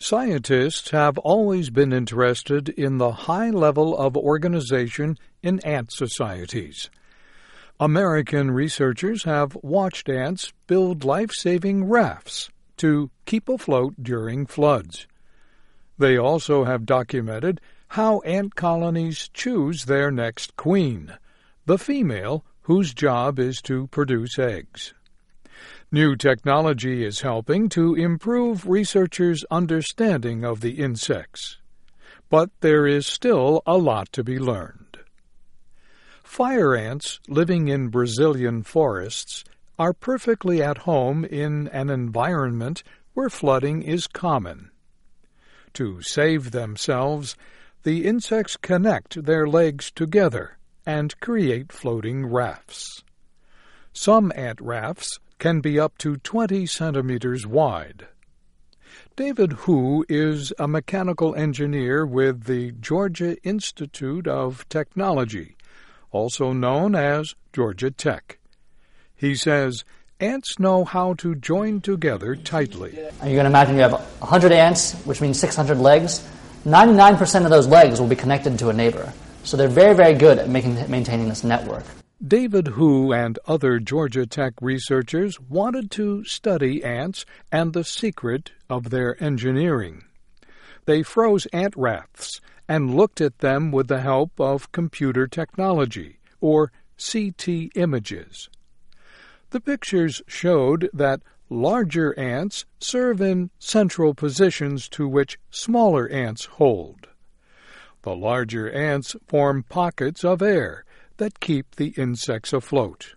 Scientists have always been interested in the high level of organization in ant societies. American researchers have watched ants build life-saving rafts to keep afloat during floods. They also have documented how ant colonies choose their next queen, the female whose job is to produce eggs. New technology is helping to improve researchers' understanding of the insects. But there is still a lot to be learned. Fire ants living in Brazilian forests are perfectly at home in an environment where flooding is common. To save themselves, the insects connect their legs together and create floating rafts. Some ant rafts can be up to 20 centimeters wide. David Hu is a mechanical engineer with the Georgia Institute of Technology, also known as Georgia Tech. He says ants know how to join together tightly. You're going to imagine you have 100 ants, which means 600 legs. 99% of those legs will be connected to a neighbor. So they're very, very good at maintaining this network. David Hu and other Georgia Tech researchers wanted to study ants and the secret of their engineering. They froze ant rafts and looked at them with the help of computer technology, or CT images. The pictures showed that larger ants serve in central positions to which smaller ants hold. The larger ants form pockets of air that keep the insects afloat.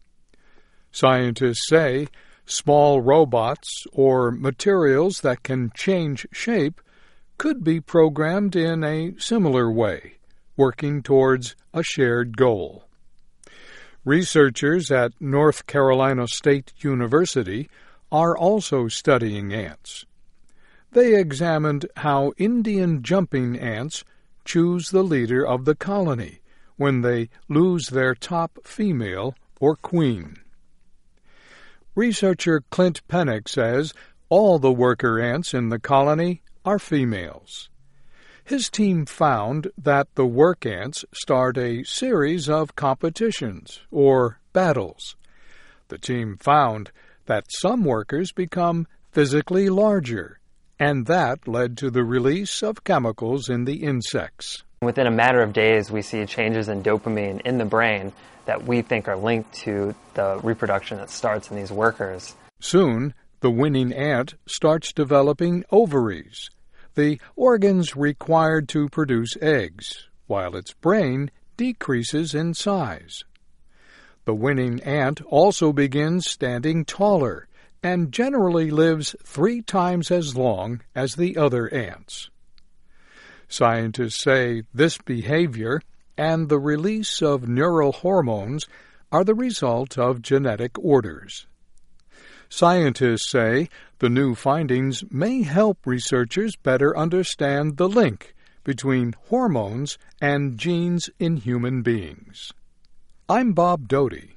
Scientists say small robots or materials that can change shape could be programmed in a similar way, working towards a shared goal. Researchers at North Carolina State University are also studying ants. They examined how Indian jumping ants choose the leader of the colony when they lose their top female or queen. Researcher Clint Pennick says all the worker ants in the colony are females. His team found that the work ants start a series of competitions, or battles. The team found that some workers become physically larger, and that led to the release of chemicals in the insects. Within a matter of days, we see changes in dopamine in the brain that we think are linked to the reproduction that starts in these workers. Soon, the winning ant starts developing ovaries, the organs required to produce eggs, while its brain decreases in size. The winning ant also begins standing taller and generally lives 3 times as long as the other ants. Scientists say this behavior and the release of neural hormones are the result of genetic orders. Scientists say the new findings may help researchers better understand the link between hormones and genes in human beings. I'm Bob Doty.